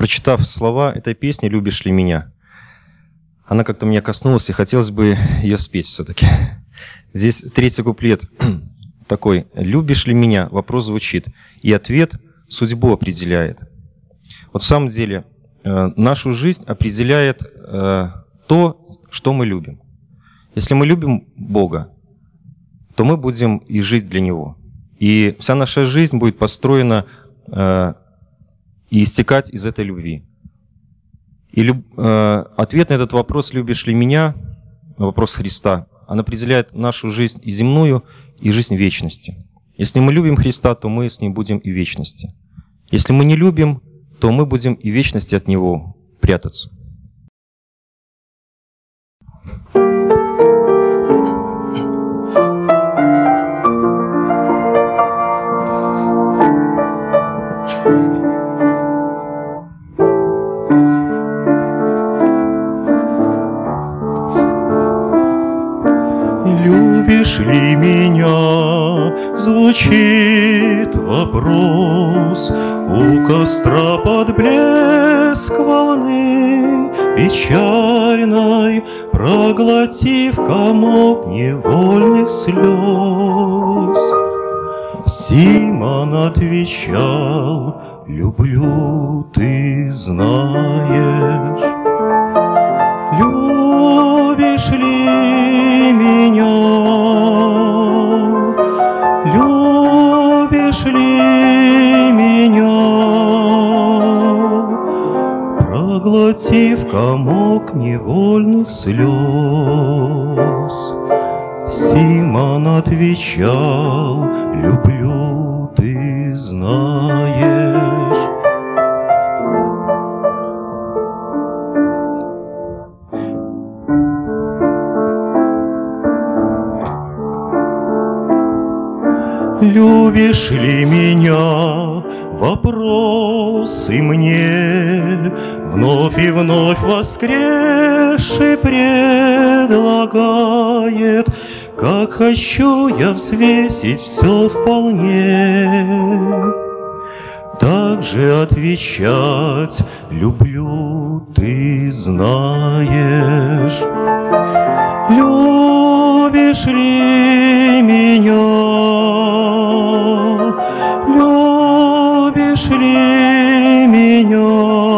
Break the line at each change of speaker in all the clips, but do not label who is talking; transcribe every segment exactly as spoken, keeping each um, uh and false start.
прочитав слова этой песни «Любишь ли меня», она как-то меня коснулась, и хотелось бы ее спеть все-таки. Здесь третий куплет такой: «Любишь ли меня?» Вопрос звучит, и ответ судьбу определяет. Вот в самом деле нашу жизнь определяет то, что мы любим. Если мы любим Бога, то мы будем и жить для Него. И вся наша жизнь будет построена э, и истекать из этой любви. И люб, э, ответ на этот вопрос «любишь ли меня?» вопрос Христа, он определяет нашу жизнь и земную, и жизнь вечности. Если мы любим Христа, то мы с Ним будем и в вечности. Если мы не любим, то мы будем и в вечности от Него прятаться.
Любишь ли меня? Звучит вопрос у костра под блеск волны печальной, проглотив комок невольных слез. Симон отвечал: люблю, ты знаешь. Любишь ли меня? Любишь ли меня? Проглотив комок невольных слез, Симон отвечал: люблю, ты знаешь. Любишь ли меня? Вопрос и мне вновь и вновь воскресший предлагает. Как хочу я взвесить все вполне, так же отвечать: люблю, ты знаешь. Любишь ли меня? Любишь ли меня?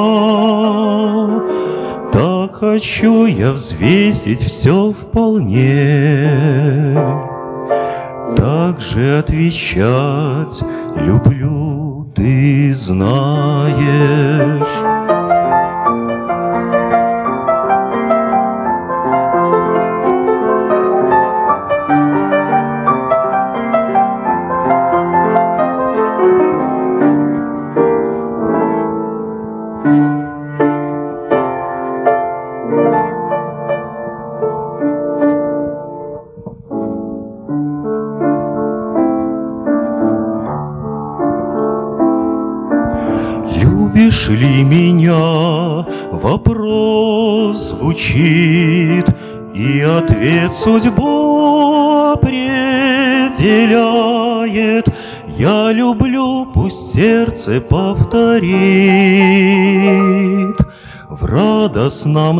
Так хочу я взвесить все вполне, так же отвечать: люблю, ты знаешь. Любишь ли меня? Вопрос звучит, и ответ судьбу определяет. Я люблю, пусть сердце повторит. В радостном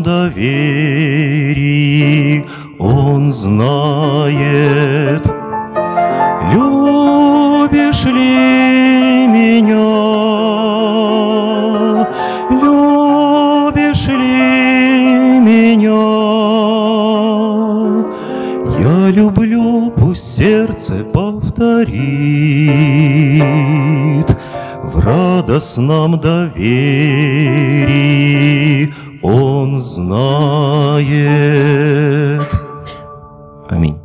доверии он знает. Любишь ли меня? Любишь ли меня? Я люблю, пусть сердце повторит. В радостном доверии он знает.
Аминь.